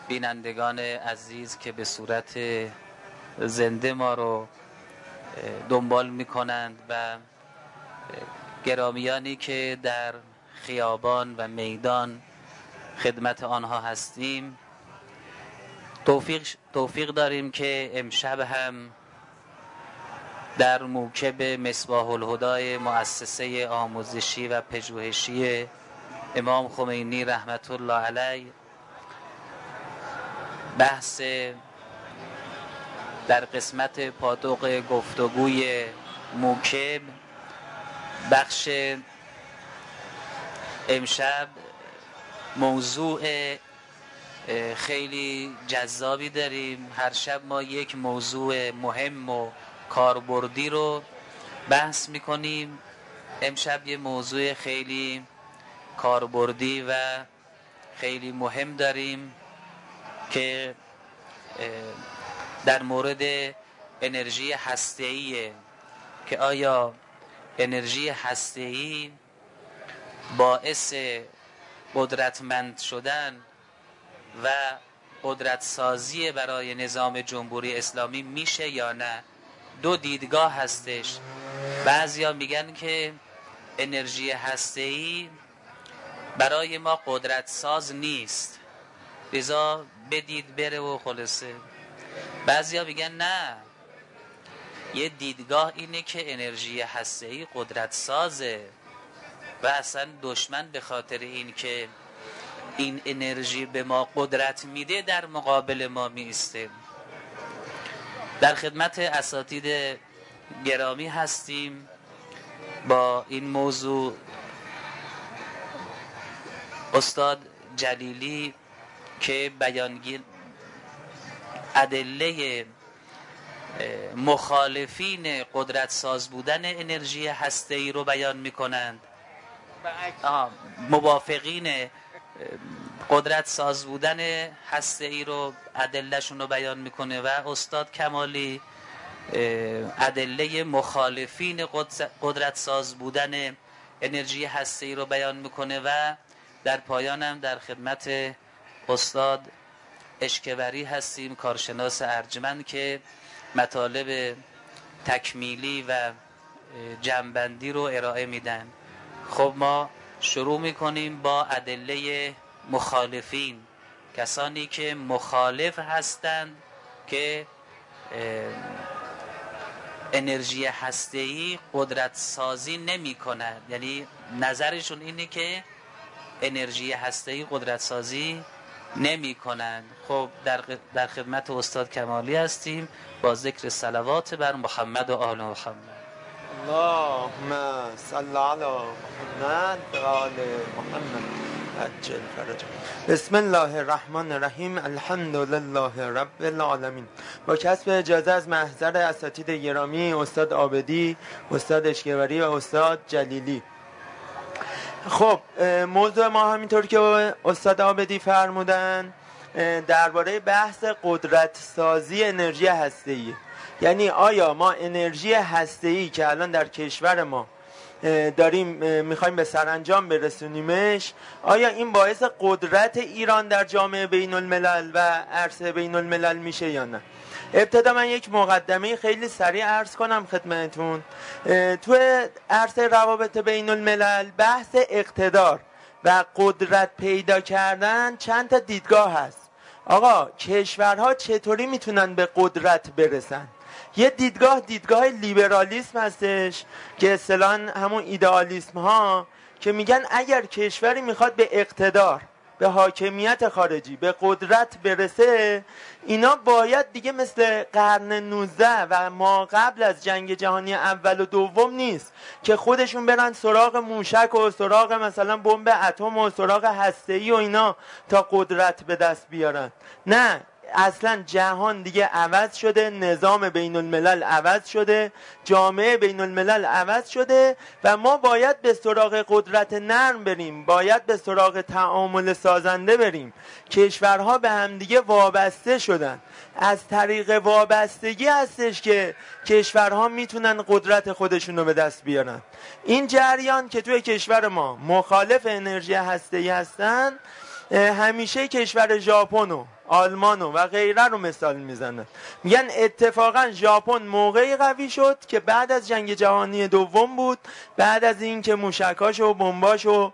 بینندگان عزیز که به صورت زنده ما رو دنبال میکنند و گرامیانی که در خیابان و میدان خدمت آنها هستیم، توفیق داریم که امشب هم در موکب مصباح الهدی مؤسسه آموزشی و پژوهشی امام خمینی رحمت الله علیه بحث در قسمت پاتوق گفتگوی موکب بخش امشب موضوع خیلی جذابی داریم. هر شب ما یک موضوع مهم و کاربردی رو بحث میکنیم. امشب یه موضوع خیلی کاربردی و خیلی مهم داریم که در مورد انرژی هسته‌ایه که آیا انرژی هسته‌ای باعث قدرتمند شدن و قدرت سازی برای نظام جمهوری اسلامی میشه یا نه؟ دو دیدگاه هستش. بعضیا میگن که انرژی هسته‌ای برای ما قدرت ساز نیست، لذا بدید بره و خلاصه. بعضیا میگن نه، یه دیدگاه اینه که انرژی هسته‌ای قدرت سازه و اصلا دشمن به خاطر این که این انرژی به ما قدرت میده در مقابل ما میسته. در خدمت اساتید گرامی هستیم با این موضوع. استاد جلیلی که بیانگر ادله مخالفین قدرت ساز بودن انرژی هسته‌ای رو بیان میکنند، موافقین قدرت ساز بودن هسته‌ای رو ادلهشون رو بیان میکنه و استاد کمالی ادله مخالفین قدرت ساز بودن انرژی هسته‌ای رو بیان میکنه و در پایانم در خدمت استاد اشکوری هستیم، کارشناس ارجمند، که مطالب تکمیلی و جمع‌بندی رو ارائه میدن. خب ما شروع میکنیم با ادله مخالفین، کسانی که مخالف هستند که انرژی هسته‌ای قدرت سازی نمی کند، یعنی نظرشون اینه که انرژی هسته‌ای قدرت سازی نمی کنند. خب در خدمت استاد کمالی هستیم با ذکر صلوات بر محمد و آل محمد. اللهم صل علی محمد و آل محمد عجل فرجهم. بسم الله الرحمن الرحیم. الحمد لله رب العالمین. با کسب اجازه از محضر اساتید گرامی استاد عابدی، استاد اشکوری و استاد جلیلی. خب موضوع ما همینطور که استاد عابدی فرمودن درباره بحث قدرت سازی انرژی هسته‌ای، یعنی آیا ما انرژی هسته‌ای که الان در کشور ما داریم میخوایم به سرانجام برسونیمش، آیا این باعث قدرت ایران در جامعه بین الملل و عرصه بین الملل میشه یا نه؟ ابتدا من یک مقدمه خیلی سریع عرض کنم خدمتون. تو عرصه روابط بین الملل بحث اقتدار و قدرت پیدا کردن چند تا دیدگاه هست. آقا کشورها چطوری میتونن به قدرت برسن؟ یه دیدگاه لیبرالیسم هستش که اصطلاحاً همون ایدئالیسم ها که میگن اگر کشوری میخواد به اقتدار، به حاکمیت خارجی، به قدرت برسه، اینا باید دیگه مثل قرن 19 و ما قبل از جنگ جهانی اول و دوم نیست که خودشون برن سراغ موشک و سراغ مثلا بمب اتم و سراغ هسته‌ای و اینا تا قدرت به دست بیارن. نه، اصلا جهان دیگه عوض شده، نظام بین الملل عوض شده، جامعه بین الملل عوض شده و ما باید به سراغ قدرت نرم بریم، باید به سراغ تعامل سازنده بریم. کشورها به هم دیگه وابسته شدن، از طریق وابستگی هستش که کشورها میتونن قدرت خودشون رو به دست بیارن. این جریان که توی کشور ما مخالف انرژی هسته‌ای هستن همیشه کشور ژاپن و آلمان و غیره رو مثال میزنن. میگن اتفاقا ژاپن موقعی قوی شد که بعد از جنگ جهانی دوم بود، بعد از این که موشکاش و بمباش و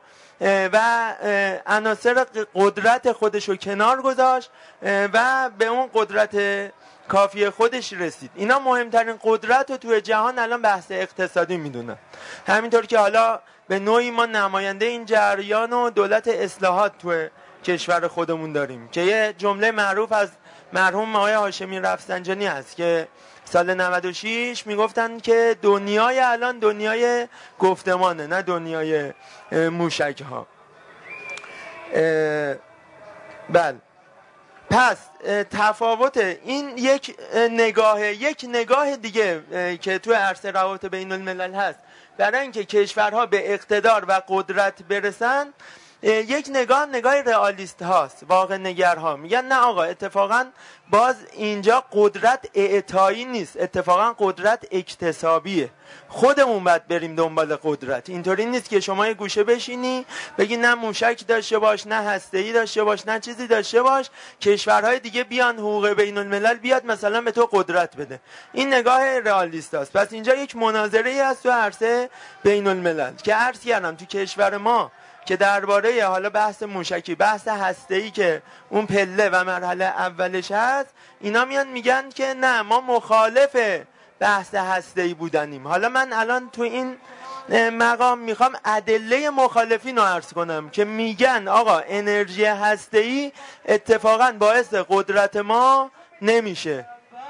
عناصر قدرت خودش رو کنار گذاشت و به اون قدرت کافی خودش رسید. اینا مهمترین قدرت رو توی جهان الان بحث اقتصادی میدونن. همینطور که حالا به نوعی ما نماینده این جریان و دولت اصلاحات توی کشور خودمون داریم که یه جمله معروف از مرحوم آقای هاشمی رفسنجانی هست که سال 96 میگفتن که دنیای الان دنیای گفتمانه، نه دنیای موشک ها. بله، پس تفاوت این یک نگاه دیگه که توی عرصه روابط بین الملل هست برای اینکه کشورها به اقتدار و قدرت برسن، یک نگاه رئالیست هاست، واقع نگرها. میگن نه آقا، اتفاقا باز اینجا قدرت اعطایی نیست، اتفاقا قدرت اکتسابیه. خودمون باید بریم دنبال قدرت. اینطوری نیست که شما یه گوشه بشینی بگی نه موشک داشته باش، نه هسته‌ای داشته باش، نه چیزی داشته باش، کشورهای دیگه بیان حقوق بین الملل بیاد مثلا به تو قدرت بده. این نگاه رئالیست است. پس اینجا یک مناظره هست تو عرصه بین الملل که عرض کردم تو کشور ما که درباره حالا بحث موشکی، بحث هسته‌ای که اون پله و مرحله اولش هست، اینا میان میگن که نه ما مخالف بحث هسته‌ای بودنیم. حالا من الان تو این مقام میخوام ادله مخالفین رو عرض کنم که میگن آقا انرژی هسته‌ای اتفاقا باعث قدرت ما نمیشه.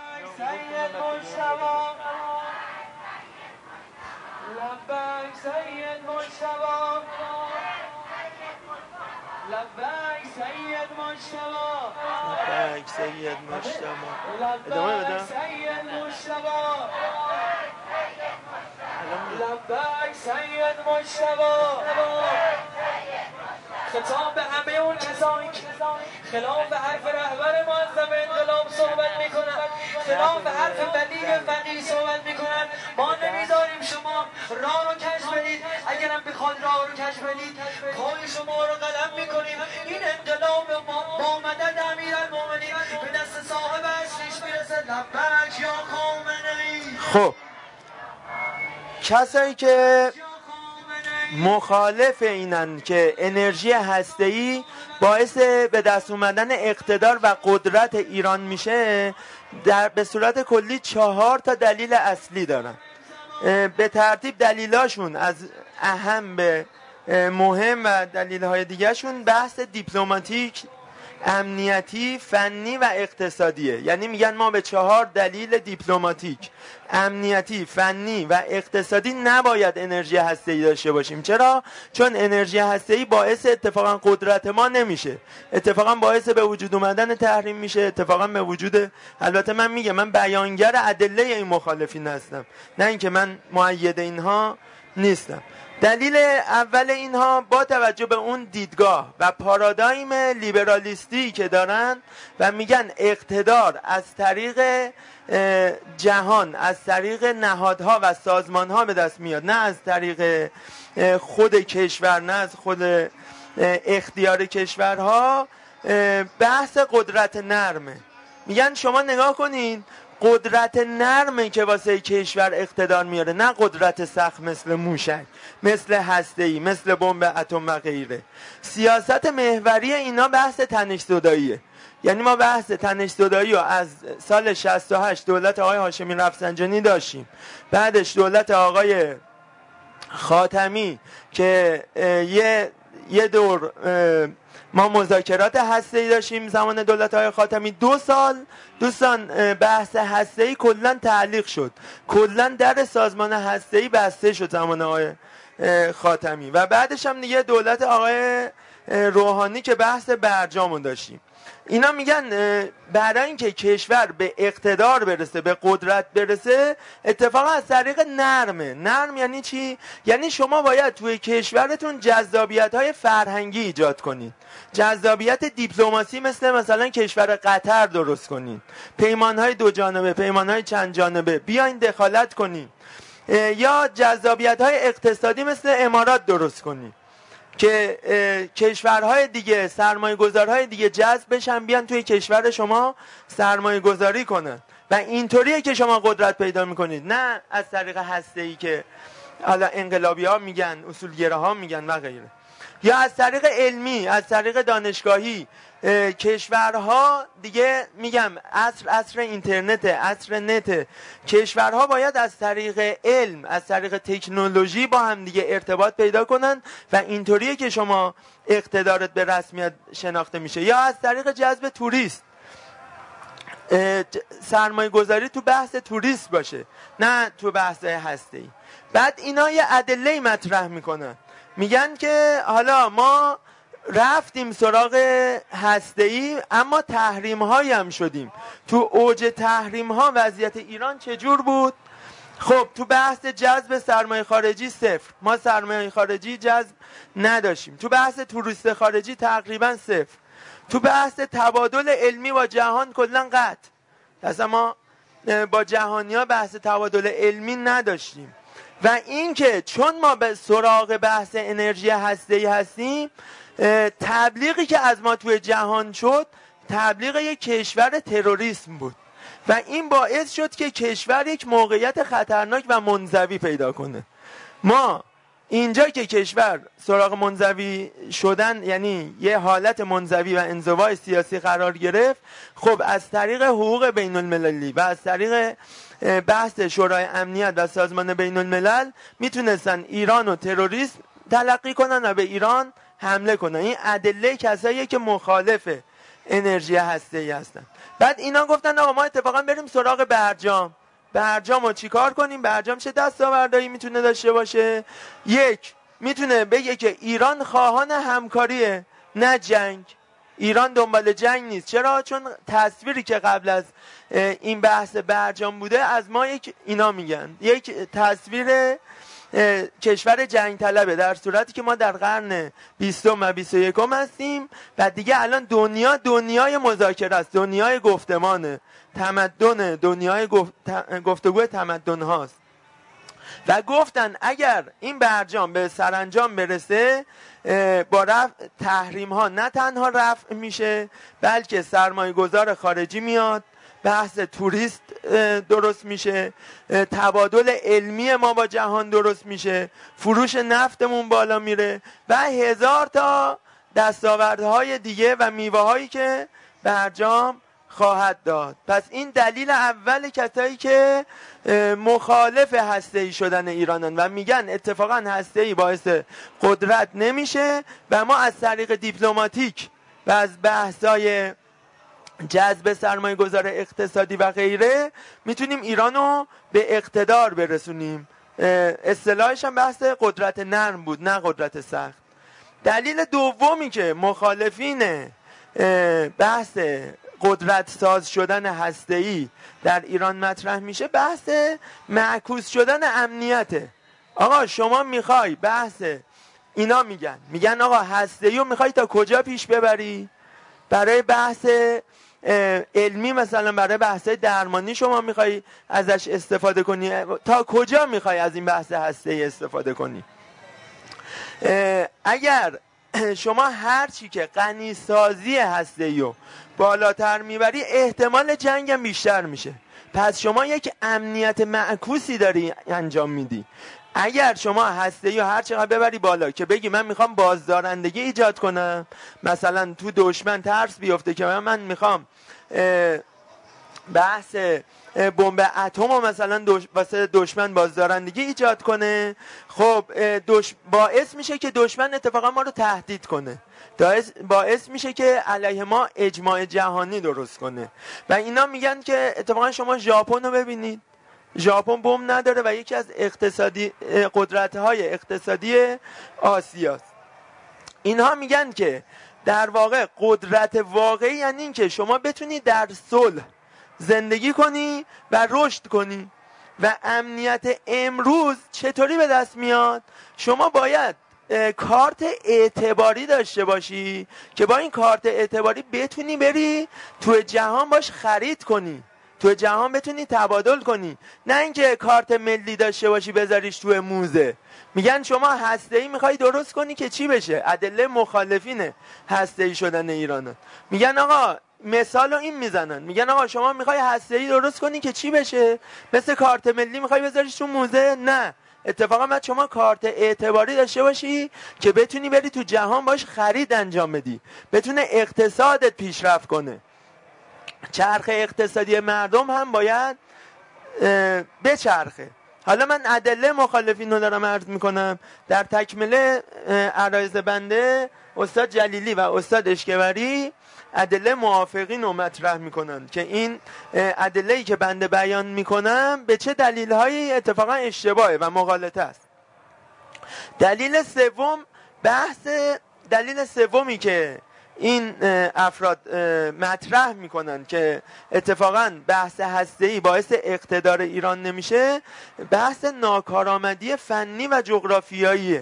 لبیک سید مجتبی، لبیک سید مجتبی، ادامه بدم. سید مجتبی، لبیک سید مجتبی. خطاب به همه اون کسانی که خلاف حرف رهبر معظم انقلاب صحبت میکنن، خلاف حرف بلیغ فقیه صحبت میکنن. ما نمیذاریم شما راه رو کج بدید. اگرم بخواد راه رو کج بدید، پای شما رو قلم میکنیم. این انقلاب با مدد امیرالمومنین به دست صاحب اصلیش میرسه. لبیک یا خامنه‌ای. خب کسایی که مخالف اینن که انرژی هسته‌ای باعث به دست اومدن اقتدار و قدرت ایران میشه، به صورت کلی 4 تا دلیل اصلی دارن. به ترتیب دلیلاشون از اهم به مهم و دلیل‌های دیگه‌شون بحث دیپلماتیک، امنیتی، فنی و اقتصادیه. یعنی میگن ما به 4 دلیل دیپلماتیک، امنیتی، فنی و اقتصادی نباید انرژی هسته‌ای داشته باشیم. چرا؟ چون انرژی هسته‌ای باعث اتفاقا قدرت ما نمیشه، اتفاقا باعث به وجود اومدن تحریم میشه، اتفاقا به وجود، البته من میگم من بیانگر ادله این مخالفین هستم، نه اینکه من مؤید اینها نیستم. دلیل اول اینها با توجه به اون دیدگاه و پارادایم لیبرالیستی که دارن و میگن اقتدار از طریق جهان، از طریق نهادها و سازمانها به دست میاد، نه از طریق خود کشور، نه از خود اختیار کشورها. بحث قدرت نرمه. میگن شما نگاه کنین، قدرت نرمه که واسه کشور اقتدار میاره، نه قدرت سخت مثل موشک، مثل هسته‌ای، مثل بمب اتم و غیره. سیاست محوری اینا بحث تنش‌زداییه. یعنی ما بحث تنش‌زدایی رو از سال 68 دولت آقای هاشمی رفسنجانی داشتیم، بعدش دولت آقای خاتمی که یه دور ما مذاکرات هسته‌ای داشتیم زمان دولت های خاتمی. 2 سال دوستان بحث هسته‌ای کلا تعلیق شد، کلا در سازمان هسته‌ای بسته شد زمان آقای خاتمی و بعدش هم دیگه دولت آقای روحانی که بحث برجامون داشتیم. اینا میگن برای اینکه کشور به اقتدار برسه، به قدرت برسه، اتفاقا از طریق نرمه. نرم یعنی چی؟ یعنی شما باید توی کشورتون جذابیت‌های فرهنگی ایجاد کنید، جذابیت دیپلماسی مثلا کشور قطر درست کنید، پیمان‌های 2 جانبه، پیمان‌های چند جانبه بیاین دخالت کنید، یا جذابیت‌های اقتصادی مثل امارات درست کنید. که کشورهای دیگه، سرمایه گذارهای دیگه جذب بشن بیان توی کشور شما سرمایه گذاری کنن و اینطوریه که شما قدرت پیدا میکنید، نه از طریق هسته‌ای که حالا انقلابی ها میگن، اصولگرا ها میگن و غیره، یا از طریق علمی، از طریق دانشگاهی. کشورها دیگه میگم عصر اینترنت، عصر نت، کشورها باید از طریق علم، از طریق تکنولوژی با هم دیگه ارتباط پیدا کنن و اینطوریه که شما اقتدارت به رسمیت شناخته میشه. یا از طریق جذب توریست، سرمایه گذاری تو بحث توریست باشه، نه تو بحث هسته‌ای. بعد اینا یه ادله مطرح میکنن، میگن که حالا ما رفتیم سراغ هسته‌ای اما تحریم هایی هم شدیم. تو اوج تحریم ها وضعیت ایران چجور بود؟ خب تو بحث جذب سرمایه خارجی صفر، ما سرمایه خارجی جذب نداشتیم. تو بحث توریست خارجی تقریبا صفر. تو بحث تبادل علمی با جهان کلا قطع، اصلا ما با جهانیا بحث تبادل علمی نداشتیم. و اینکه چون ما به سراغ بحث انرژی هسته‌ای هستیم، تبلیغی که از ما توی جهان شد تبلیغ یک کشور تروریسم بود و این باعث شد که کشور یک موقعیت خطرناک و منزوی پیدا کنه. ما اینجا که کشور سراغ منزوی شدن، یعنی یه حالت منزوی و انزوای سیاسی قرار گرفت، خب از طریق حقوق بین المللی و از طریق بحث شورای امنیت و سازمان بین الملل میتونستن ایران و تروریسم تلقی کنن و به ایران حمله کنن. این ادله کساییه که مخالف انرژی هسته‌ای هستن. بعد اینا گفتن آقا ما اتفاقا بریم سراغ برجام رو چیکار کنیم؟ برجام چه دستاوردهایی میتونه داشته باشه؟ یک، میتونه بگه که ایران خواهان همکاریه نه جنگ. ایران دنبال جنگ نیست. چرا؟ چون تصویری که قبل از این بحث برجام بوده از ما اینا میگن یک تصویر کشور جنگ طلبه، در صورتی که ما در قرن 20 و 21 هستیم و دیگه الان دنیای مذاکره است، دنیای گفتمان، تمدن، دنیای گفتگو تمدن هاست. و گفتن اگر این برجام به سرانجام برسه، با رفع تحریم ها نه تنها رفع میشه بلکه سرمایه گذار خارجی میاد، بحث توریست درست میشه، تبادل علمی ما با جهان درست میشه، فروش نفتمون بالا میره و هزار تا دستاوردهای دیگه و میوه هایی که برجام خواهد داد. پس این دلیل اول کسایی که مخالف هسته‌ای شدن ایرانن و میگن اتفاقا هسته‌ای باعث قدرت نمیشه و ما از طریق دیپلماتیک و از بحثای جذب سرمایه گذار اقتصادی و غیره میتونیم ایرانو به اقتدار برسونیم. اصطلاحش هم بحث قدرت نرم بود نه قدرت سخت. دلیل دومی که مخالفین بحث قدرت ساز شدن هسته‌ای در ایران مطرح میشه بحث معکوس شدن امنیته. آقا شما میخوای بحث اینا میگن آقا هسته‌ای رو میخوای تا کجا پیش ببری؟ برای بحث علمی مثلا برای بحث درمانی شما میخوای ازش استفاده کنی، تا کجا میخوای از این بحث هسته‌ای استفاده کنی؟ اگر شما هر چی که غنی سازی هسته‌ای رو بالاتر میبری احتمال جنگ هم بیشتر میشه. پس شما یک امنیت معکوسی داری انجام میدی. اگر شما هسته‌ای رو هر چقدر ببری بالا که بگی من میخوام بازدارندگی ایجاد کنم، مثلا تو دشمن ترس بیفته که من میخوام بحث بمب اتم رو مثلا واسه دشمن بازدارندگی ایجاد کنه، خب باعث میشه که دشمن اتفاقا ما رو تهدید کنه، باعث میشه که علیه ما اجماع جهانی درست کنه. و اینا میگن که اتفاقا شما ژاپن رو ببینید، ژاپن بمب نداره و یکی از قدرت‌های اقتصادی آسیاست. اینها میگن که در واقع قدرت واقعی یعنی این که شما بتونی در صلح زندگی کنی و رشد کنی. و امنیت امروز چطوری به دست میاد؟ شما باید کارت اعتباری داشته باشی که با این کارت اعتباری بتونی بری تو جهان باش خرید کنی. تو جهان بتونی تبادل کنی، نه اینکه کارت ملی داشته باشی بذاریش تو موزه. میگن شما هسته‌ای میخوای درست کنی که چی بشه؟ ادله مخالفین هسته‌ای شدن ایرانه. میگن آقا مثالو این میزنن، میگن آقا شما میخوای هسته‌ای درست کنی که چی بشه؟ مثل کارت ملی میخوای بذاریش تو موزه؟ نه، اتفاقا باید شما کارت اعتباری داشته باشی که بتونی بری تو جهان باش خرید انجام بدی، بتونه اقتصادت پیشرفت کنه. چرخ اقتصادی مردم هم باید بچرخه. حالا من ادله مخالفین رو دارم عرض میکنم. در تکمله عرایض بنده استاد جلیلی و استاد اشکبری ادله موافقین رو مطرح میکنن که این ادله‌ای که بنده بیان میکنم به چه دلیل‌هایی اتفاقا اشتباهه و مغالطه است. دلیل سومی که این افراد مطرح میکنن که اتفاقا بحث هسته‌ای باعث اقتدار ایران نمیشه، بحث ناکارآمدی فنی و جغرافیاییه.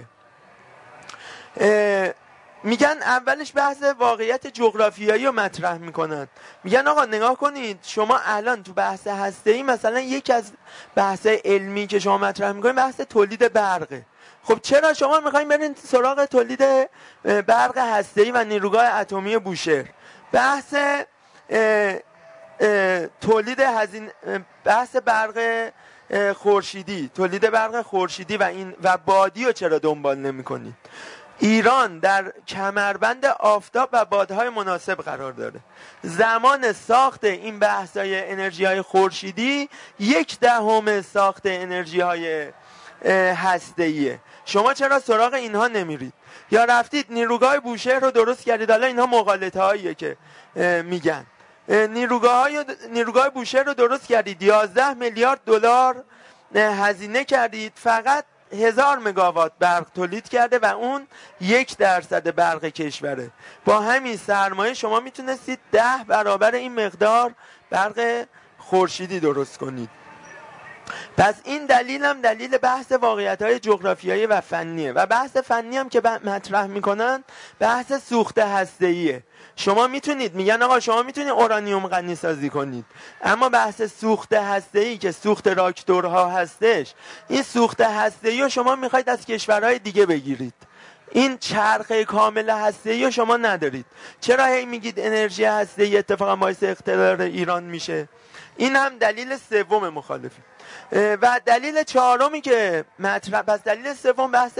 میگن اولش بحث واقعیت جغرافیایی رو مطرح میکنن. میگن آقا نگاه کنید، شما الان تو بحث هسته‌ای مثلا یکی از بحث علمی که شما مطرح میکنید بحث تولید برقه. خب چرا شما میخواین برین سراغ تولید برق هسته‌ای و نیروگاه اتمی بوشهر؟ بحث تولید بحث برق خورشیدی، تولید برق خورشیدی و بادی رو چرا دنبال نمی‌کنید؟ ایران در کمربند آفتاب و بادهای مناسب قرار داره. زمان ساخت این بحث‌های انرژی‌های خورشیدی 1/10 ساخت انرژی‌های هسته‌ایه. شما چرا سراغ اینها نمیرید؟ یا رفتید نیروگاه بوشهر رو درست کردید. حالا اینها مغالطه‌هاییه که میگن. نیروگاه بوشهر رو درست کردید، 11 میلیارد دلار هزینه کردید، فقط 1000 مگاوات برق تولید کرده و اون 1% برق کشوره. با همین سرمایه شما میتونستید 10 برابر این مقدار برق خورشیدی درست کنید. پس این دلیل هم دلیل بحث واقعیت‌های جغرافیایی و فنیه. و بحث فنی هم که مطرح میکنن بحث سوخت هسته‌ایه. شما میتونید، میگن آقا شما میتونید اورانیوم غنی سازی کنید، اما بحث سوخت هسته‌ای که سوخت راکتورها هستش، این سوخت هسته‌ای رو شما میخواید از کشورهای دیگه بگیرید. این چرخه کامل هسته‌ای رو شما ندارید. چرا هی میگید انرژی هسته‌ای اتفاقا باعث اقتدار ایران میشه؟ این هم دلیل سوم مخالفی. و دلیل چهارمی که مطرح، پس دلیل سوم بحث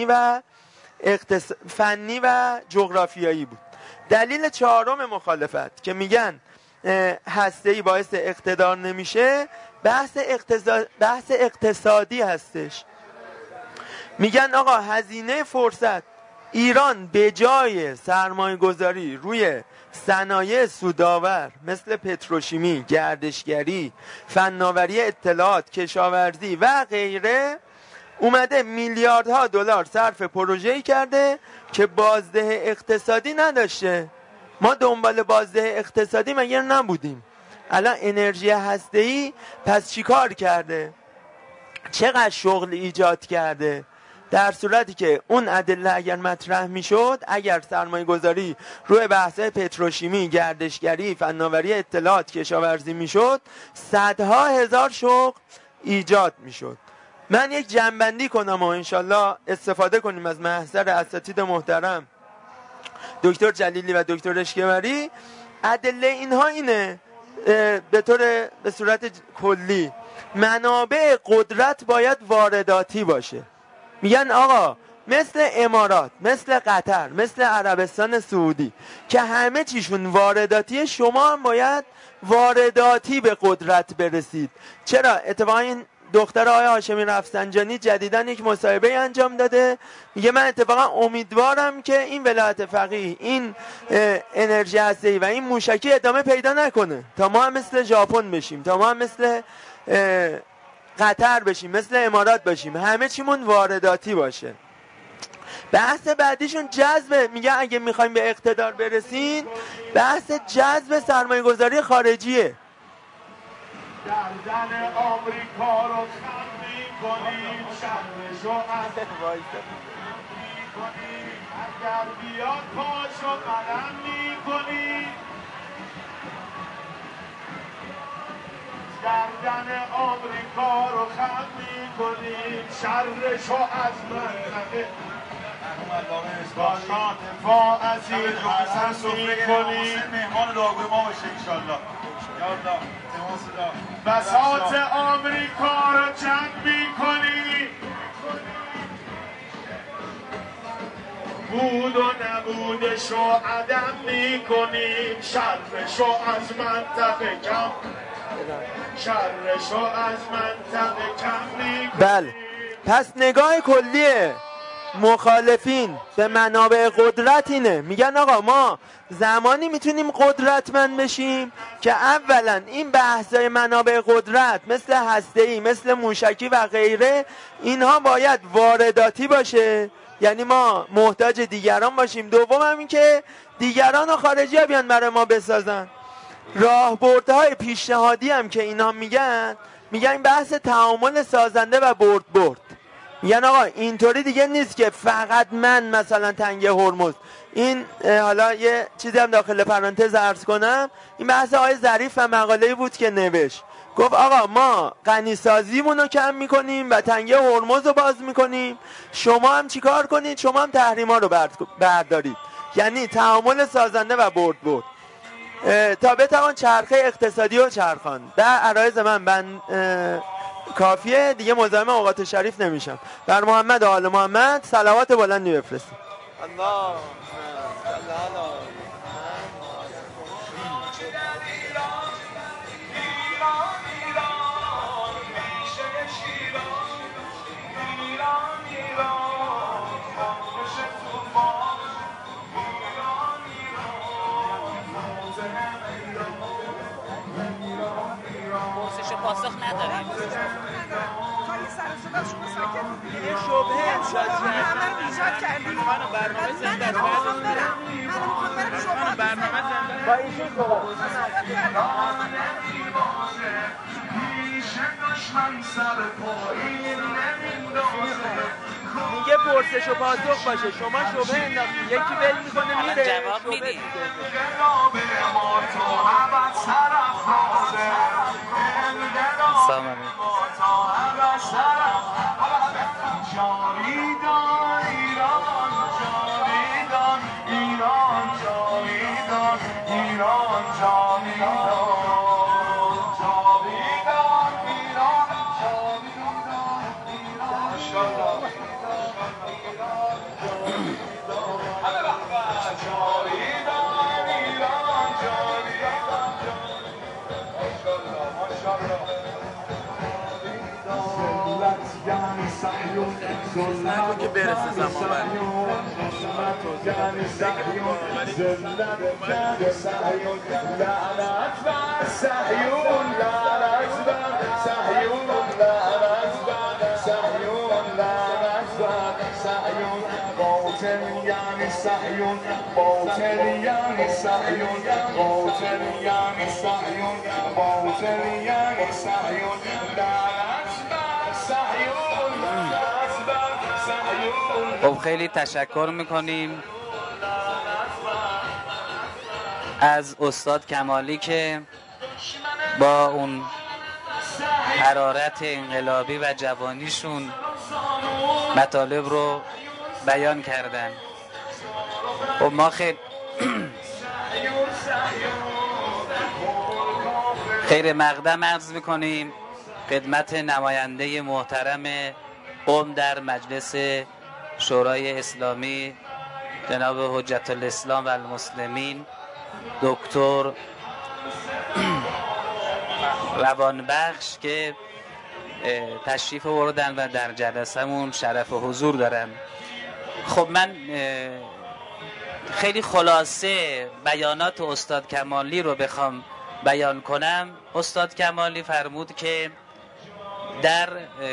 فنی و جغرافیایی بود. دلیل چهارم مخالفت که میگن هسته‌ای باعث اقتدار نمیشه، بحث اقتصادی هستش. میگن آقا هزینه فرصت، ایران به جای سرمایه گذاری روی صنایع سودآور مثل پتروشیمی، گردشگری، فناوری اطلاعات، کشاورزی و غیره، اومده میلیاردها دلار صرف پروژه‌ای کرده که بازده اقتصادی نداشته. ما دنبال بازده اقتصادی مگر نبودیم؟ الان انرژی هسته‌ای پس چیکار کرده؟ چقدر شغل ایجاد کرده؟ در صورتی که اون ادله اگر مطرح میشد، اگر سرمایه گذاری روی بحث پتروشیمی، گردشگری، فناوری اطلاعات، کشاورزی میشد، صدها هزار شغل ایجاد میشد. من یک جنبندی کنم و انشالله استفاده کنیم از محضر اساتید محترم دکتر جلیلی و دکتر اشکبری. ادله اینها اینه به صورت کلی، منابع قدرت باید وارداتی باشه. میگن آقا مثل امارات، مثل قطر، مثل عربستان سعودی که همه چیشون وارداتی، شما هم باید وارداتی به قدرت برسید. چرا؟ اتفاقا این دختر آقای هاشمی رفسنجانی جدیداً یک مصاحبه انجام داده، میگه من اتفاقا امیدوارم که این ولایت فقیه، این انرژی هسته‌ای و این موشکی ادامه پیدا نکنه تا ما هم مثل ژاپن بشیم، تا ما هم مثل قطر بشیم، مثل امارات باشیم، همه چیمون وارداتی باشه. بحث بعدیشون جذب، میگه اگه میخوایم به اقتدار برسین بحث جذب سرمایه گذاری خارجیه. گردن آمریکا رو خم می‌کنیم، شرمشو از می‌کنیم، اگر بیاد پاشو قلم می‌کنیم. دشمن آمریکا رو خم میکنیم شرشو از منطقه با عزیز حسن میکنیم مهمان داغوی ما باشه انشالله. بساط آمریکا رو جنگ میکنیم بود و نبودشو عدم میکنیم شرشو از منطقه کم میکنیم. بله، پس نگاه کلی مخالفین به منابع قدرت اینه، میگن آقا ما زمانی میتونیم قدرتمند بشیم که اولا این بحثای منابع قدرت مثل هسته‌ای، مثل موشکی و غیره، اینها باید وارداتی باشه، یعنی ما محتاج دیگران باشیم. دوم هم این که دیگران و خارجی ها بیان برای ما بسازن. راهبردهای پیشنهادی هم که اینا میگن بحث تعامل سازنده و برد. میگن آقا اینطوری دیگه نیست که فقط من مثلا تنگه هرمز. این حالا یه چیزی هم داخل پرانتز عرض کنم، این بحث آقای ظریف و مقاله‌ای بود که نوشت، گفت آقا ما غنی سازیمون رو کم میکنیم و تنگه هرمز رو باز میکنیم، شما هم چیکار کنید؟ شما هم تحریما رو بردارید. یعنی تعامل سازنده و برد تا بتوان چرخه اقتصادی رو چرخاند. در عرایض من کافیه دیگه، مزاحم اوقات شریف نمیشم. بر محمد و آل محمد صلوات بلندی بفرستید. الله پاسخ نداریم. یه شبهه ایجاد کردیم. برنامه زنده است. برنامه زنده با ایشون میگه پرسش و پاسخ باشه، شما شبهه انداختی، یکی ول میکنه میره جواب میدی. سلام علیکم. نکن که برسه زمان برمی خب خیلی تشکر میکنیم از استاد کمالی که با اون حرارت انقلابی و جوانیشون مطالب رو بیان کردن. خب ما خیر مقدم عرض میکنیم خدمت نماینده محترم قم در مجلس شورای اسلامی جناب حجت الاسلام و المسلمین دکتر روانبخش که تشریف آوردن و در جلسه‌مون شرف حضور دارن. خب من خیلی خلاصه بیانات استاد کمالی رو بخوام بیان کنم. استاد کمالی فرمود که در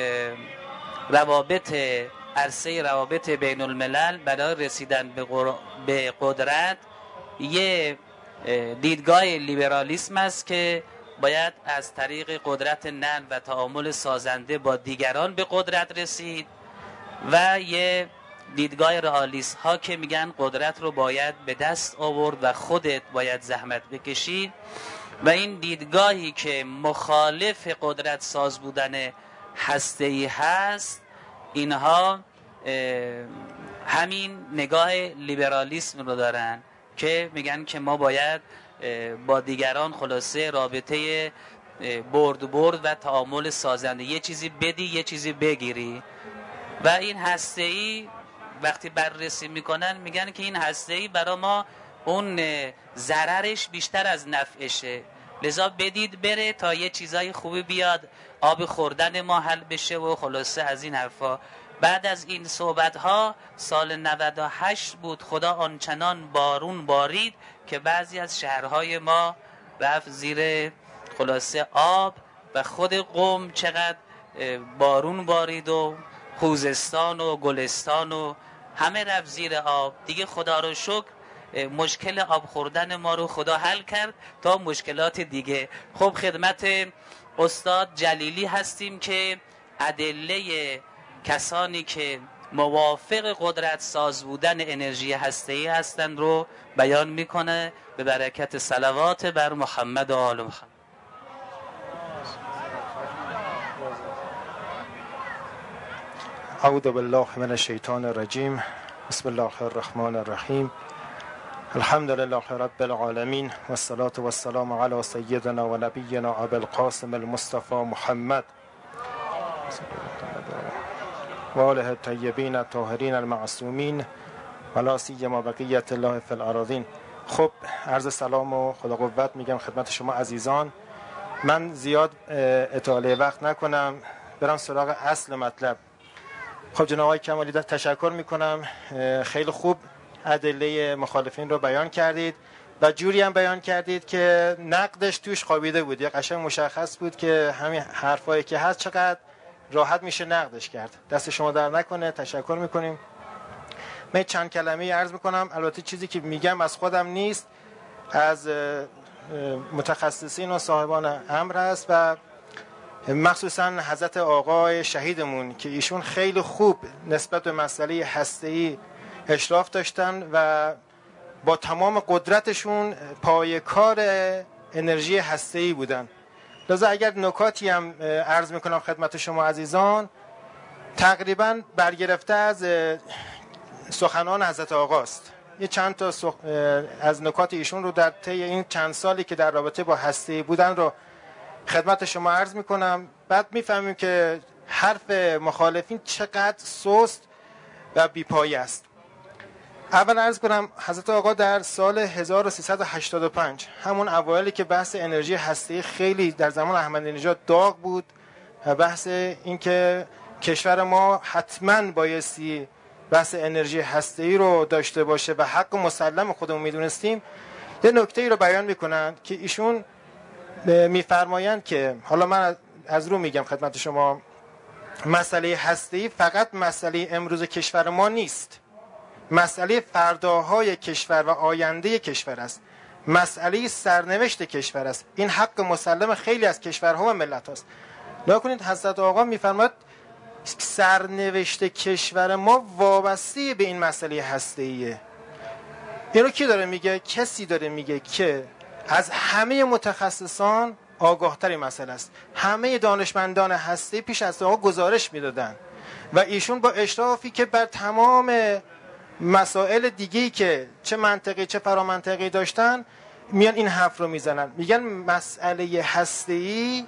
عرصه روابط بین الملل برای رسیدن به قدرت یه دیدگاه لیبرالیسم است که باید از طریق قدرت نن و تعامل سازنده با دیگران به قدرت رسید و یه دیدگاه رئالیست ها که میگن قدرت رو باید به دست آورد و خودت باید زحمت بکشی، و این دیدگاهی که مخالف قدرت ساز بودن هسته‌ای هست، اینها همین نگاه لیبرالیسم رو دارن که میگن که ما باید با دیگران خلاصه رابطه برد و تعامل سازنده، یه چیزی بدی یه چیزی بگیری. و این هسته‌ای وقتی بررسی میکنن میگن که این هسته‌ای برای ما اون ضررش بیشتر از نفعشه، لذا بدید بره تا یه چیزای خوبی بیاد، آب خوردن ما حل بشه و خلاصه از این حرفا. بعد از این صحبت ها سال 98 بود، خدا آنچنان بارون بارید که بعضی از شهرهای ما رفت زیر خلاصه آب و خود قم چقدر بارون بارید و خوزستان و گلستان و همه رفت زیر آب. دیگه خدا رو شکر مشکل آب خوردن ما رو خدا حل کرد تا مشکلات دیگه. خب خدمت استاد جلیلی هستیم که ادله کسانی که موافق قدرت ساز بودن انرژی هسته‌ای هستند رو بیان میکنه به برکت صلوات بر محمد و آل محمد. اعوذ بالله من الشیطان الرجیم. بسم الله الرحمن الرحیم. الحمد لله رب العالمین و الصلاة و السلام علی سیدنا و نبینا ابی القاسم المصطفى محمد و آله الطیبین الطاهرین المعصومین و لا سیما بقیت الله فی الارضین. خب عرض سلام و خدا قوت میگم خدمت شما عزیزان. من زیاد اطاله وقت نکنم، برم سراغ اصل مطلب. خب جناب آقای کمالی تشکر میکنم، خیلی خوب ادله مخالفین رو بیان کردید و جوری هم بیان کردید که نقدش توش خوابیده بود. یه قشنگ مشخص بود که همین حرفایی که هست چقدر راحت میشه نقدش کرد. دست شما در نکنه، تشکر میکنیم. من چند کلمه عرض میکنم، البته چیزی که میگم از خودم نیست، از متخصصین و صاحبان امر است و مخصوصا حضرت آقای شهیدمون که ایشون خیلی خوب نسبت به مسئله هسته‌ای اشراف داشتن و با تمام قدرتشون پایه‌کار انرژی هسته‌ای بودن. لذا اگر نکاتی هم عرض میکنم خدمت شما عزیزان، تقریبا برگرفته از سخنان حضرت آقاست. یه چند تا از نکات ایشون رو در طی این چند سالی که در رابطه با هسته‌ای بودن رو خدمت شما عرض میکنم. بعد میفهمیم که حرف مخالفین چقدر سست و بی‌پایه است. اول عرض کنم حضرت آقا در سال 1385 همون اوایلی که بحث انرژی هسته‌ای خیلی در زمان احمدی نژاد داغ بود و بحث این که کشور ما حتما بایستی بحث انرژی هسته‌ای رو داشته باشه و حق مسلم خودمون میدونستیم، یه نکته‌ای رو بیان میکنن که ایشون میفرمایند که حالا من از رو میگم خدمت شما، مسئله هسته‌ای فقط مسئله امروز کشور ما نیست، مسئله فرداهای کشور و آینده کشور است، مسئله سرنوشت کشور است. این حق مسلم خیلی از کشورها و ملت هاست. نگاه کنید حضرت آقا میفرماید سرنوشت کشور ما وابسته به این مسئله هسته‌ایه. اینو کی داره میگه؟ کسی داره میگه که از همه متخصصان آگاهتر این مسئله است. همه دانشمندان هسته پیش از آقا گزارش میدادن و ایشون با اشرافی که بر تمام مسائل دیگه‌ای که چه منطقی چه فرامنطقی داشتن میان این حرف رو میزنن، میگن مسئله هسته‌ای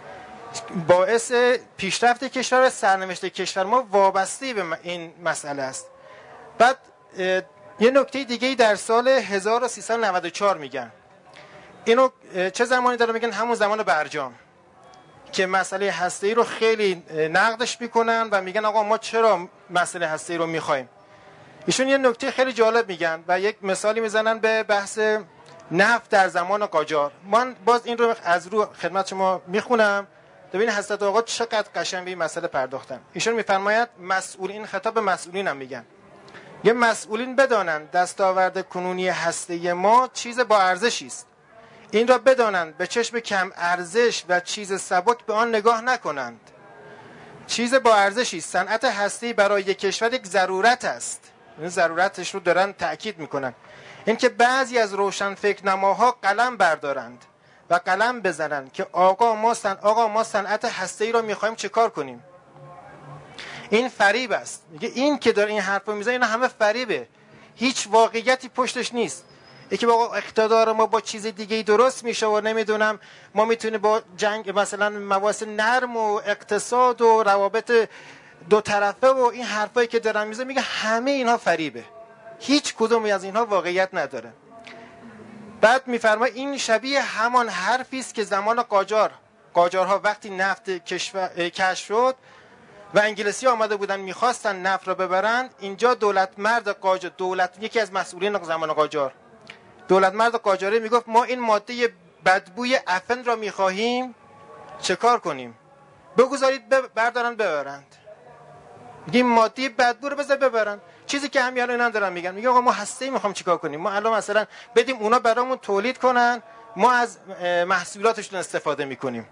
باعث پیشرفت کشور و سرنوشت کشور ما وابسته به این مسئله است. بعد یه نکته دیگه‌ای در سال 1394 میگن، اینو چه زمانی داره میگن؟ همون زمان برجام که مسئله هسته‌ای رو خیلی نقدش میکنن و میگن آقا ما چرا مسئله هسته‌ای رو میخوایم. ایشون یه نکته خیلی جالب میگن و یک مثالی میزنن به بحث نفت در زمان قاجار. من باز این رو از رو خدمت شما میخونم، ببین حضرت آقا چقدر قشنگ به این مسئله پرداختن. ایشون میفرماید مسئولین، خطاب به مسئولین هم میگن، یه مسئولین بدانند دستاورد کنونی هسته ما چیز با ارزشی است. این را بدانند به چشم کم ارزش و چیز سبک به آن نگاه نکنند. چیز با ارزشی. صنعت هسته‌ای برای یک کشور یک ضرورت است. این ضرورتش رو دارن تأکید میکنن. اینکه بعضی از روشن فکرنماها قلم بردارند و قلم بزنن که آقا ما صنعت هسته‌ای رو میخوایم چه کار کنیم. این فریب است. میگه این که داره این حرفو میزنه اینا همه فریبه، هیچ واقعیتی پشتش نیست. یکی با اقتدار ما با چیز دیگه درست میشه و نمیدونم ما میتونیم با جنگ مثلا مباحث نرم و اقتصاد و روابط دو طرفه و این حرفایی که دارن میزنه، میگه همه اینها فریبه، هیچ کدومی از اینها واقعیت نداره. بعد میفرماید این شبیه همان حرفی است که زمان قاجارها وقتی نفت کشف شد و انگلیسی آمده بودن میخواستن نفت را ببرند، اینجا دولتمرد قاجار، یکی از مسئولین زمان قاجار، دولتمرد قاجاری میگفت ما این ماده بدبوی افن را میخواهیم چه کار کنیم؟ بگذارید بردارن ببرند. میگیم ماده بدبو رو بذار ببرن. چیزی که همین الان دارن میگن آقا ما هسته‌ای میخوام چیکار کنیم؟ ما الان مثلا بدیم اونا برامون تولید کنن، ما از محصولاتشون استفاده میکنیم.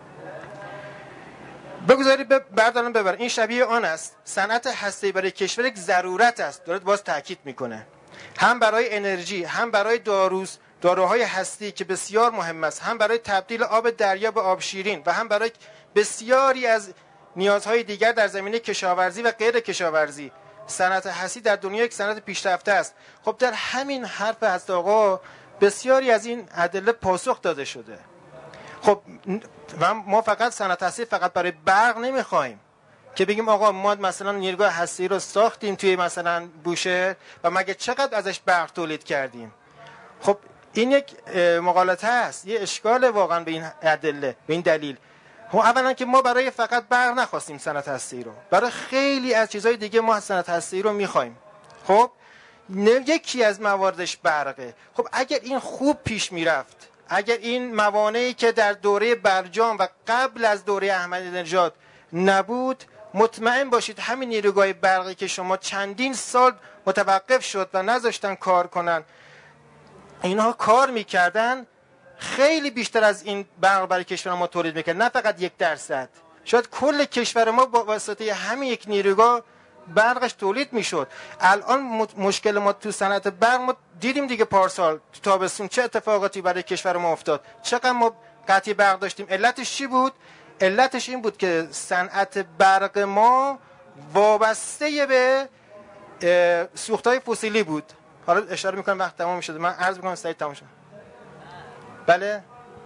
بگذارید بردارن ببرن. این شبیه آن است. صنعت هسته‌ای برای کشور یک ضرورت است. داره باز تاکید میکنه. هم برای انرژی، هم برای داروهای هستی که بسیار مهم است، هم برای تبدیل آب دریا به آب شیرین و هم برای بسیاری از نیازهای دیگر در زمینه کشاورزی و غیر کشاورزی. صنعت هستی در دنیا یک صنعت پیشرفته است. خب در همین حرف هست آقا بسیاری از این ادله پاسخ داده شده. خب و ما فقط صنعت هستی فقط برای برق نمیخوایم که بگیم آقا ما مثلا نیروگاه هستی رو ساختیم توی مثلا بوشهر و مگه چقدر ازش برق تولید کردیم. خب این یک مغالطه است، یه اشکال واقعا به این ادله، به این دلیل. خب اولا که ما برای فقط برق نخواستیم صنعت هستی رو، برای خیلی از چیزهای دیگه ما صنعت هستی رو میخوایم. خب یکی از مواردش برقه. خب اگر این خوب پیش میرفت، اگر این موانعی که در دوره برجام و قبل از دوره احمدی نژاد نبود، مطمئن باشید همین نیروگاه برقی که شما چندین سال متوقف شد و نذاشتن کار کنن، اینها کار میکردن خیلی بیشتر از این برق برای کشور ما تولید میکرد، نه فقط 1%. شاید کل کشور ما با واسطه همین یک نیروگاه برقش تولید میشد. الان مشکل ما تو صنعت برق ما دیدیم دیگه، پارسال تو تابستون چه اتفاقاتی برای کشور ما افتاد، چقدر ما قطعی برق داشتیم. علتش چی بود؟ علتش این بود که صنعت برق ما وابسته به سوختهای فسیلی بود. حالا اشاره میکنم وقت تمام شده، من عرض میکنم سریع تمام شد. بله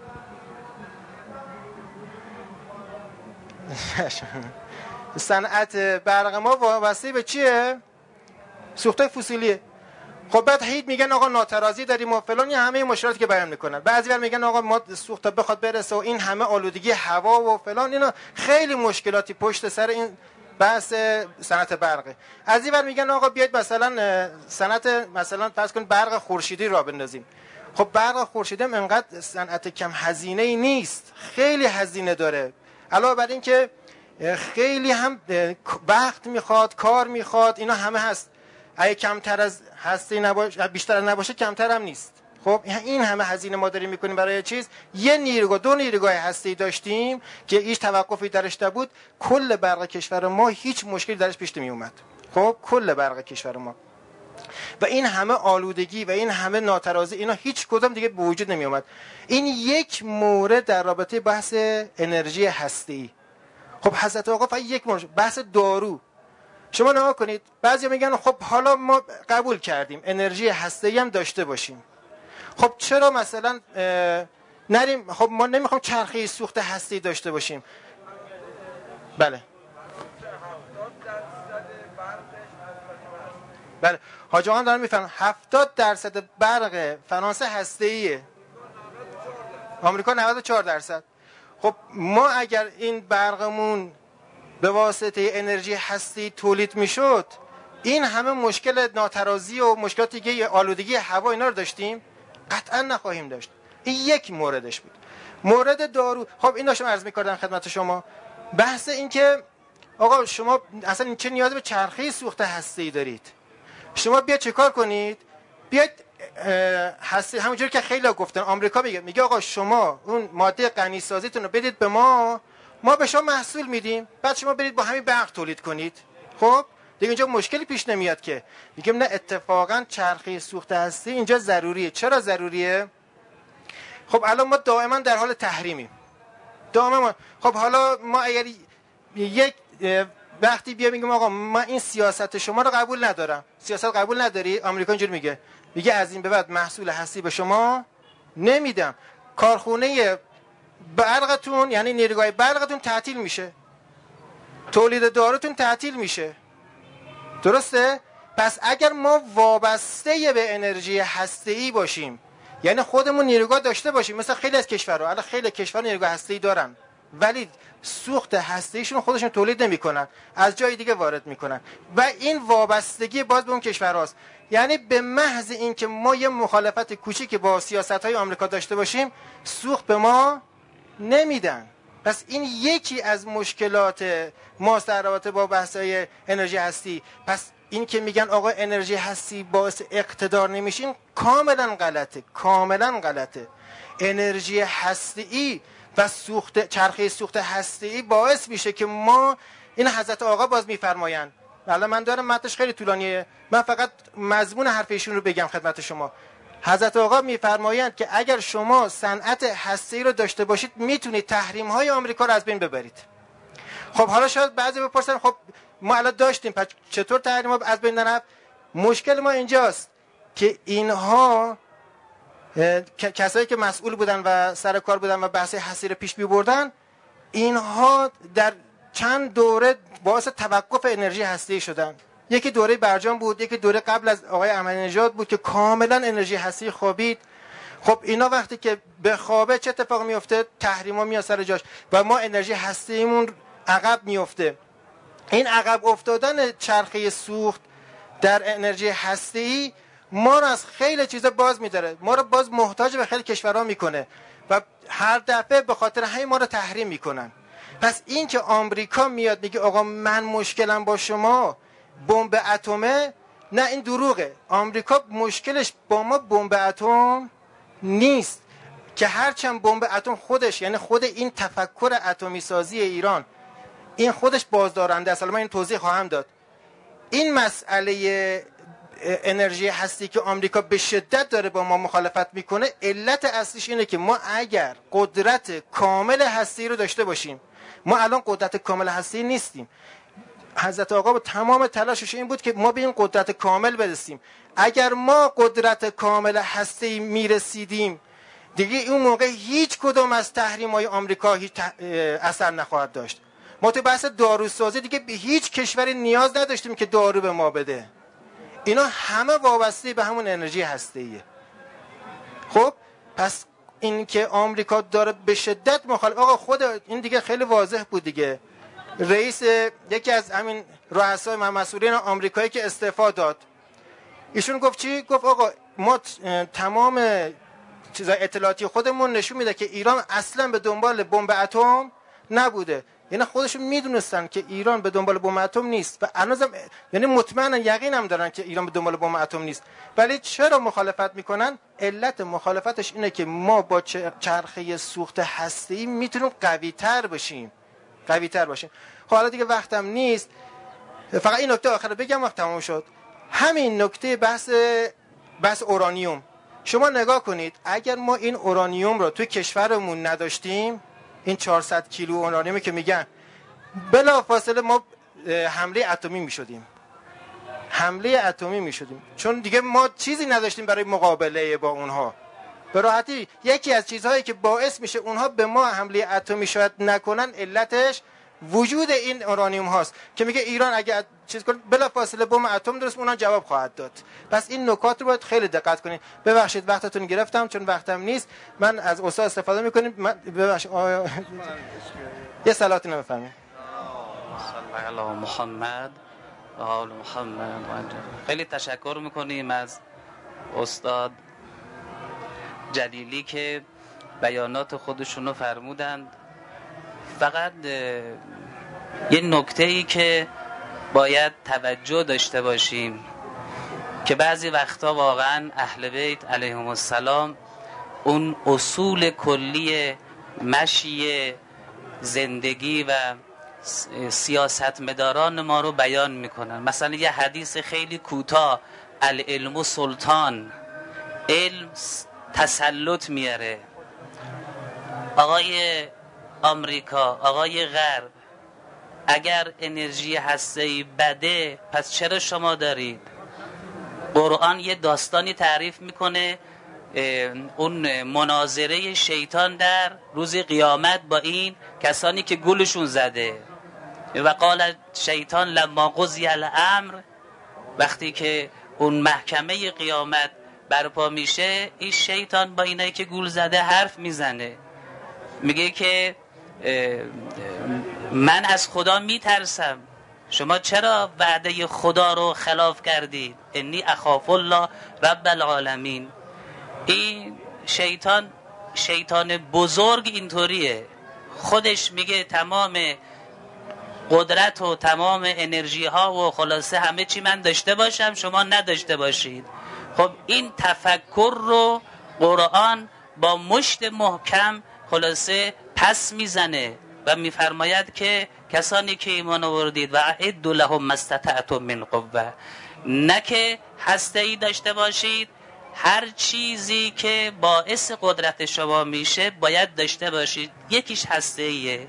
صنعت برق ما وابسته به چیه؟ سوختهای فسیلیه. خب بعد هیچ میگن آقا ناترازی داریم و فلان، همه مشکلاتی که بیان میکنن. بعضی وقت میگن آقا ما سوخت بخواد برسه و این همه آلودگی هوا و فلان، اینا خیلی مشکلاتی پشت سر این بحث صنعت برقه. از این ور میگن آقا بیاید مثلا صنعت مثلا فرض کن برق خورشیدی را بندازیم. خب برق خورشیدی هم انقدر صنعت کم هزینه ای نیست، خیلی هزینه داره. علاوه بر این که خیلی هم وقت میخواد، کار میخواد، اینا همه هست. اگه کمتر از هسته نباشه، بیشتر نباشه، کمتر هم نیست. خب این همه هزینه ما داریم میکنیم برای چیز. یه نیروگاه، دو نیروگاه هسته‌ای داشتیم که هیچ توقفی درش نبود، کل برق کشور ما هیچ مشکلی درش پیش نمی اومد. خب کل برق کشور ما و این همه آلودگی و این همه ناترازی، اینا هیچ کدوم دیگه به وجود نمی اومد. این یک مورد در رابطه بحث انرژی هسته‌ای. خب حضرت آقا فقط یک مورد، بحث دارو. شما نگاه کنید، بعضی میگن خب حالا ما قبول کردیم انرژی هسته‌ای هم داشته باشیم، خب چرا مثلا نریم، خب ما نمیخوام چرخه سوخت هسته‌ای داشته باشیم. بله بله حاج آقا دارن میفهمن 70% برق فرانسه هسته‌ایه، آمریکا 94%. خب ما اگر این برقمون به واسطه انرژی هستی تولید میشد، این همه مشکل ناترازی و مشکلات دیگه آلودگی هوا اینا رو داشتیم؟ قطعا نخواهیم داشت. این یک موردش بود. مورد دارو، خب این داشتم عرض می‌کردم خدمت شما، بحث این که آقا شما اصلا چه نیازی به چرخه سوخت هسته‌ای دارید؟ شما بیاید چه کار کنید؟ بیاید هسته، همونجوری که خیلی گفتن آمریکا میگه آقا شما اون ماده غنی سازیتون رو بدید به ما ما به شما محصول میدیم، بعد شما برید با همین برق تولید کنید. خب دیگه اینجا مشکلی پیش نمیاد که. میگم نه، اتفاقا چرخه سوخت هستی اینجا ضروریه. چرا ضروریه؟ خب الان ما دائما در حال تحریمیم، دائما. خب حالا ما اگر یک وقتی بیا بگیم آقا من این سیاست شما رو قبول ندارم، سیاست قبول نداری، آمریکا اینجوری میگه از این به بعد محصول هستی به شما نمیدم، کارخونه برقتون یعنی نیروگاه برقتون تعطیل میشه، تولید داروتون تعطیل میشه. درسته؟ پس اگر ما وابسته به انرژی هسته‌ای باشیم، یعنی خودمون نیروگاه داشته باشیم، مثلا خیلی از کشورها، الان خیلی کشورها نیروگاه هسته‌ای دارن ولی سوخت هسته‌ایشون خودشون تولید نمی‌کنن، از جای دیگه وارد می‌کنن و این وابستگی باز به اون کشورهاست. یعنی به محض اینکه ما یه مخالفت کوچیکی با سیاست‌های آمریکا داشته باشیم، سوخت به ما نمیدن. پس این یکی از مشکلات ما در رابطه با بحث‌های انرژی هستی. پس این که میگن آقا انرژی هستی باعث اقتدار نمیشین، کاملا غلطه، کاملا غلطه. انرژی هستی و چرخه سوخت هستی باعث میشه که ما، این حضرت آقا باز میفرمایند، الان من دارم متنش خیلی طولانیه، من فقط مضمون حرف ایشون رو بگم خدمت شما. حضرت آقا میفرمایند که اگر شما صنعت هسته‌ای رو داشته باشید میتونید تحریم‌های آمریکا رو از بین ببرید. خب حالا شاید بعضی بپرسن خب ما الان داشتیم، پس چطور تحریم‌ها از بین نرفت؟ مشکل ما اینجاست که اینها کسایی که مسئول بودن و سر کار بودن و بحث هستی رو پیش می‌بردن، اینها در چند دوره باعث توقف انرژی هسته‌ای شدن. یکی دوره برجام بود، یکی دوره قبل از آقای احمدی نژاد بود که کاملا انرژی هستی خوابید. خب اینا وقتی که بخوابه چه اتفاق میفته؟ تحریما میاد سر جاش و ما انرژی هستیمون عقب میفته. این عقب افتادن چرخه سوخت در انرژی هستی ما رو از خیلی چیزا باز می‌داره، ما رو باز محتاج به خیلی کشورها میکنه و هر دفعه به خاطر همین ما رو تحریم میکنن. پس این که آمریکا میاد میگه آقا من مشکلم با شما بمب اتمه، نه این دروغه. آمریکا مشکلش با ما بمب اتم نیست، که هرچند بمب اتم خودش، یعنی خود این تفکر اتمی سازی ایران، این خودش بازدارنده است. من این توضیح خواهم داد. این مسئله انرژی هستی که آمریکا به شدت داره با ما مخالفت میکنه، علت اصلیش اینه که ما اگر قدرت کامل هستی رو داشته باشیم، ما الان قدرت کامل هستی نیستیم. حضرت آقا با تمام تلاشش این بود که ما به این قدرت کامل برسیم. اگر ما قدرت کامل هستی میرسیدیم دیگه اون موقع هیچ کدوم از تحریم‌های آمریکا هیچ اثر نخواهد داشت. ما تو بحث داروسازی دیگه به هیچ کشوری نیاز نداشتیم که دارو به ما بده. اینا همه وابسته به همون انرژی هسته‌ایه. خب پس این که آمریکا داره به شدت مخالف، آقا خود این دیگه خیلی واضح بود دیگه. رئیس یکی از همین رؤسای مسئولین آمریکایی که استعفا داد، ایشون گفت چی؟ گفت آقا ما تمام چیزای اطلاعاتی خودمون نشون میده که ایران اصلا به دنبال بمب اتم نبوده. یعنی خودشون میدونستن که ایران به دنبال بمب اتم نیست و هنوزم یعنی مطمئنا یقینم دارن که ایران به دنبال بمب اتم نیست. ولی چرا مخالفت میکنن؟ علت مخالفتش اینه که ما با چرخه سوخت هسته‌ای میتونیم قوی‌تر باشیم. خب حالا دیگه وقتم نیست، فقط این نکته آخر بگم وقت تمام شد. همین نکته بحث اورانیوم، شما نگاه کنید اگر ما این اورانیوم رو توی کشورمون نداشتیم، این 400 کیلو اورانیومی که میگن، بلافاصله ما حمله اتمی میشدیم، چون دیگه ما چیزی نداشتیم برای مقابله با اونها. به راحتی یکی از چیزهایی که باعث میشه اونها به ما حمله اتمی شاید نکنن، علتش وجود این اورانیوم هاست که میگه ایران اگه چیز کنه بلافاصله بمب اتم درست اونها جواب خواهد داد. پس این نکات رو باید خیلی دقت کنید. ببخشید وقتتون گرفتم چون وقتم نیست، من از استاد استفاده میکنیم. ببخشید یه صلواتی نمیفهمید. صلی الله علی محمد و آل محمد. خیلی تشکر میکنیم از استاد جلیلی که بیانات خودشونو فرمودند. فقط یه نکته‌ای که باید توجه داشته باشیم که بعضی وقتا واقعا اهل بیت علیهم السلام اون اصول کلی مشی زندگی و سیاستمداران ما رو بیان میکنن. مثلا یه حدیث خیلی کوتاه، العلم سلطان، علم تسلط میاره. آقای آمریکا، آقای غرب، اگر انرژی هسته‌ای بده پس چرا شما دارید؟ قرآن یه داستانی تعریف میکنه، اون مناظره شیطان در روز قیامت با این کسانی که گولشون زده. و قال شیطان لما قضی الامر، وقتی که اون محکمه قیامت برپا میشه، این شیطان با اینایی که گول زده حرف میزنه، میگه که من از خدا میترسم، شما چرا وعده خدا رو خلاف کردید؟ انی اخاف الله رب العالمین. این شیطان بزرگ اینطوریه، خودش میگه تمام قدرت و تمام انرژی ها و خلاصه همه چی من داشته باشم، شما نداشته باشید. خب این تفکر رو قرآن با مشت محکم خلاصه پس میزنه و میفرماید که کسانی که ایمان آوردید و اعدوا لهم ما استطعتم من قوه، نه که هسته‌ای داشته باشید، هر چیزی که باعث قدرت شما میشه باید داشته باشید. یکیش هسته‌ایه.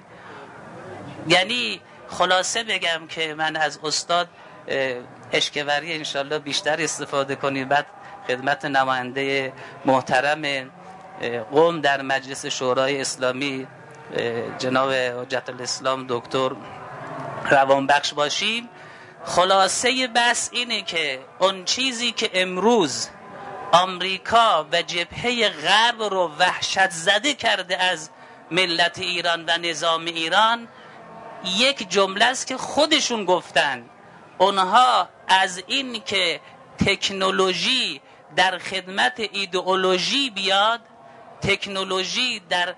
یعنی خلاصه بگم که من از استاد اشکوری انشالله بیشتر استفاده کنیم، بعد خدمت نماینده محترم قم در مجلس شورای اسلامی جناب حجت الاسلام دکتر روانبخش باشیم. خلاصه بحث اینه که اون چیزی که امروز آمریکا و جبهه غرب رو وحشت زده کرده از ملت ایران و نظام ایران، یک جمله است که خودشون گفتن. اونها از این که تکنولوژی در خدمت ایدئولوژی بیاد، تکنولوژی در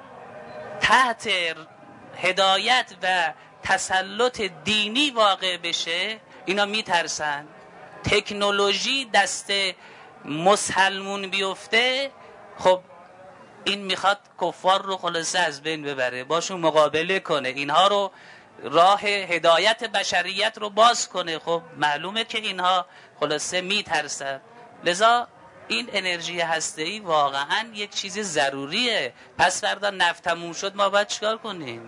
تحت هدایت و تسلط دینی واقع بشه، اینا میترسن. تکنولوژی دست مسلمون بیفته، خب این میخواد کفار رو خلاصه از بین ببره، باشون مقابله کنه، اینها رو راه هدایت بشریت رو باز کنه. خب معلومه که اینها خلاصه میترسن. لذا این انرژی هسته‌ای واقعا یک چیز ضروریه. پس فردا نفت تموم شد ما باید چیکار کنیم؟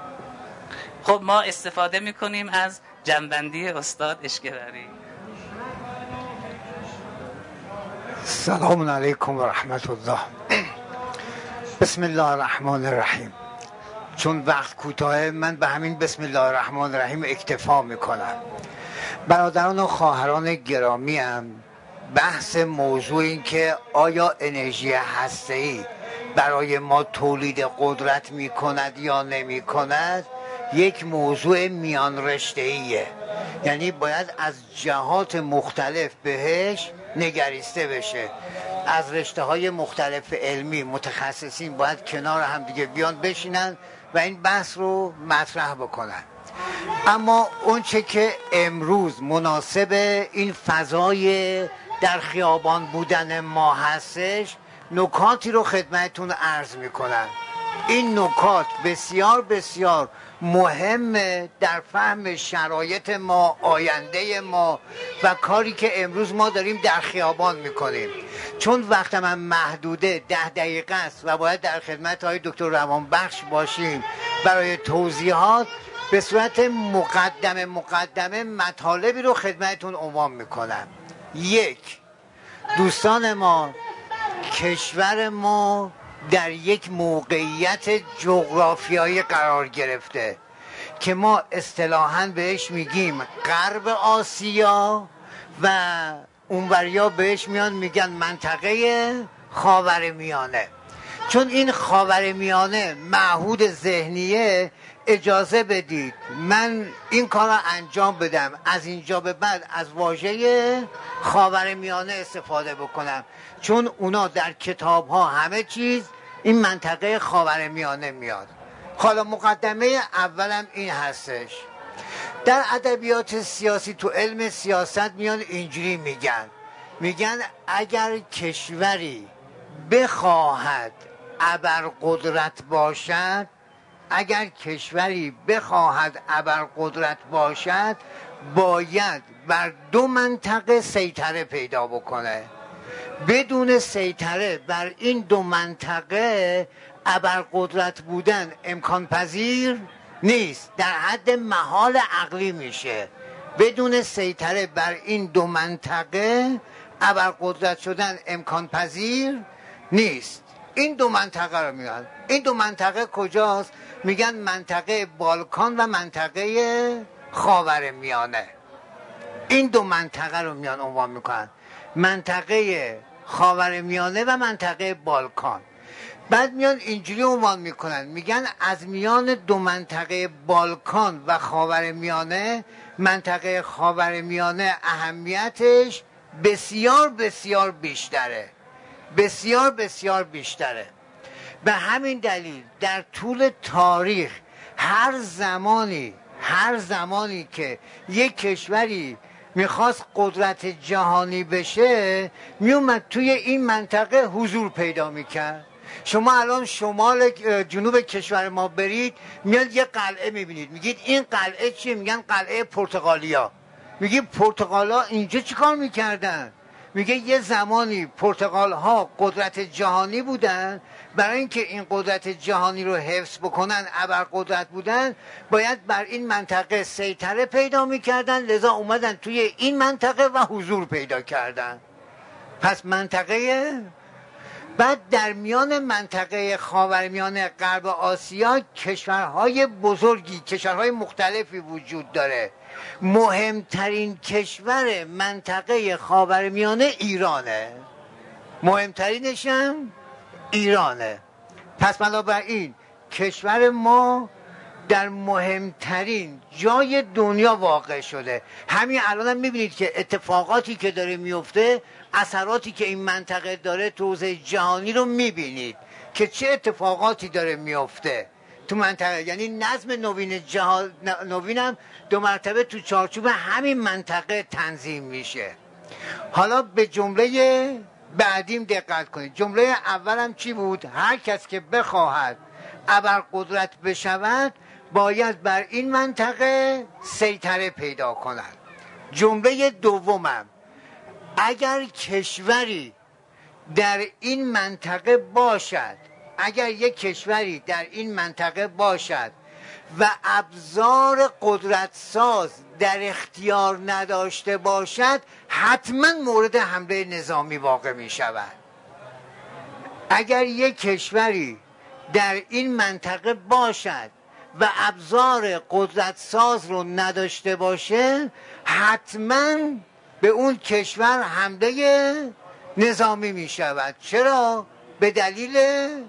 خب ما استفاده میکنیم از جنبندی استاد اشکوری. سلام علیکم و رحمت الله. بسم الله الرحمن الرحیم. چون وقت کوتاهه من به همین بسم الله الرحمن الرحیم اکتفا میکنم. برادران و خواهران گرامی هم بحث موضوع این که آیا انرژی هسته‌ای برای ما تولید قدرت میکند یا نمیکند، یک موضوع میان رشته‌ایه. یعنی باید از جهات مختلف بهش نگریسته بشه. از رشته‌های مختلف علمی متخصصین باید کنار هم دیگه بیان بشینن و این بحث رو مطرح بکنن. اما اون چه که امروز مناسب این فضای در خیابان بودن ما هستش، نکاتی رو خدمتتون عرض میکنم. این نکات بسیار بسیار مهمه در فهم شرایط ما، آینده ما و کاری که امروز ما داریم در خیابان میکنیم. چون وقت من محدوده 10 دقیقه است و باید در خدمت های دکتر روانبخش باشیم برای توضیحات، به صورت مقدمه مطالبی رو خدمتتون عنوان میکنم. 1. دوستان ما، کشور ما در یک موقعیت جغرافیایی قرار گرفته که ما اصطلاحاً بهش میگیم غرب آسیا و اونوریا بهش میگن منطقه خاورمیانه. چون این خاورمیانه معهود ذهنیه، اجازه بدید من این کار را انجام بدم، از اینجا به بعد از واژه خاورمیانه استفاده بکنم، چون اونا در کتاب ها همه چیز این منطقه خاورمیانه میاد. حالا مقدمه اولم این هستش. در ادبیات سیاسی، تو علم سیاست میان اینجوری میگن اگر کشوری بخواهد ابرقدرت باشد اگر کشوری بخواهد ابرقدرت باشد باید بر 2 منطقه سیطره پیدا بکنه. بدون سیطره بر این 2 منطقه ابرقدرت بودن امکان پذیر نیست، در حد محال عقلی میشه. بدون سیطره بر این 2 منطقه ابرقدرت شدن امکان پذیر نیست. این 2 منطقه رو میگن. این 2 منطقه کجاست؟ میگن منطقه بالکان و منطقه خاورمیانه. این 2 منطقه رو میان عنوان میکنن، منطقه خاورمیانه و منطقه بالکان. بعد میان اینجوری عنوان میکنن، میگن از میان 2 منطقه بالکان و خاورمیانه، منطقه خاورمیانه اهمیتش بسیار بسیار بیشتره، بسیار بسیار بیشتره. به همین دلیل در طول تاریخ هر زمانی که یک کشوری میخواست قدرت جهانی بشه میومد توی این منطقه حضور پیدا میکرد. شما الان شمال جنوب کشور ما برید میاد یه قلعه میبینید، میگید این قلعه چیه؟ میگن قلعه پرتغالیا. میگید پرتغالا اینجا چی کار میکردن؟ میگه یه زمانی پرتغال ها قدرت جهانی بودن، برای اینکه این قدرت جهانی رو حفظ بکنن، ابرقدرت بودن، باید بر این منطقه سیطره پیدا میکردن، لذا اومدن توی این منطقه و حضور پیدا کردن. پس منطقه بعد در میان منطقه خاورمیانه غرب آسیا کشورهای بزرگی، کشورهای مختلفی وجود داره. مهمترین کشور منطقه خاورمیانه ایرانه، مهمترینش هم ایرانه. پس بنابراین کشور ما در مهمترین جای دنیا واقع شده. همین الان هم میبینید که اتفاقاتی که داره میفته، اثراتی که این منطقه داره تو حوزه جهانی رو میبینید که چه اتفاقاتی داره میفته تو منطقه. یعنی نظم نوین هم 2 مرتبه تو چارچوب همین منطقه تنظیم میشه. حالا به جمله بعدیم دقت کنید. جمله اولم چی بود؟ هر کس که بخواهد ابرقدرت بشود باید بر این منطقه سیطره پیدا کند. جمله دومم، اگر کشوری در این منطقه باشد، اگر یک کشوری در این منطقه باشد و ابزار قدرت ساز در اختیار نداشته باشد حتما مورد حمله نظامی واقع می شود. اگر یک کشوری در این منطقه باشد و ابزار قدرت ساز رو نداشته باشه حتما به اون کشور حمله نظامی می شود. چرا؟ به دلیل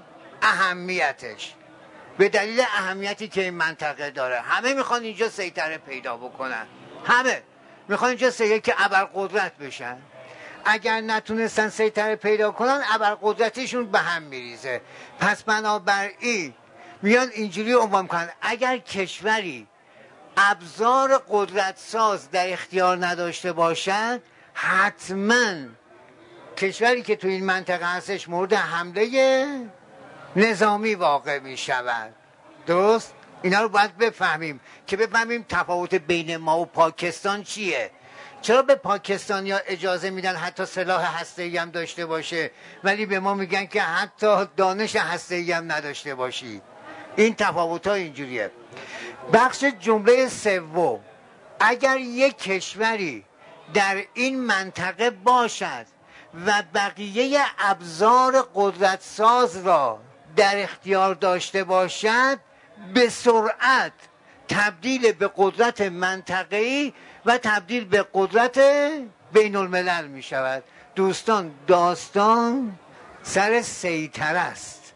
اهمیتش، به دلیل اهمیتی که این منطقه داره. همه میخوان اینجا سیطره پیدا بکنن، همه میخوان اینجا سیطره که ابرقدرت بشن. اگر نتونستن سیطره پیدا کنن ابرقدرتشون به هم میریزه. پس بنابراین میان اینجوری عنوان میکنن اگر کشوری ابزار قدرت ساز در اختیار نداشته باشد حتما کشوری که تو این منطقه هستش مورد حمله نظامی واقع می شود. درست؟ اینا رو باید بفهمیم که بفهمیم تفاوت بین ما و پاکستان چیه. چرا به پاکستان یا اجازه میدن حتی سلاح هسته‌ای هم داشته باشه ولی به ما میگن که حتی دانش هسته‌ای هم نداشته باشی؟ این تفاوت ها اینجوریه. بخش جمله سوم، اگر یک کشوری در این منطقه باشد و بقیه ابزار قدرت ساز را در اختیار داشته باشد به سرعت تبدیل به قدرت منطقه‌ای و تبدیل به قدرت بین الملل می شود. دوستان داستان سر سیطره است،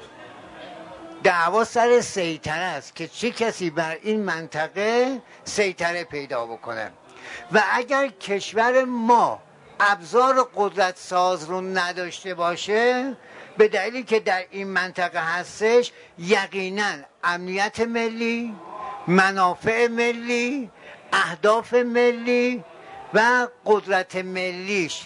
دعوا سر سیطره است که چه کسی بر این منطقه سیطره پیدا بکنه. و اگر کشور ما ابزار قدرت ساز رو نداشته باشه به دلیلی که در این منطقه هستش یقینا امنیت ملی، منافع ملی، اهداف ملی و قدرت ملیش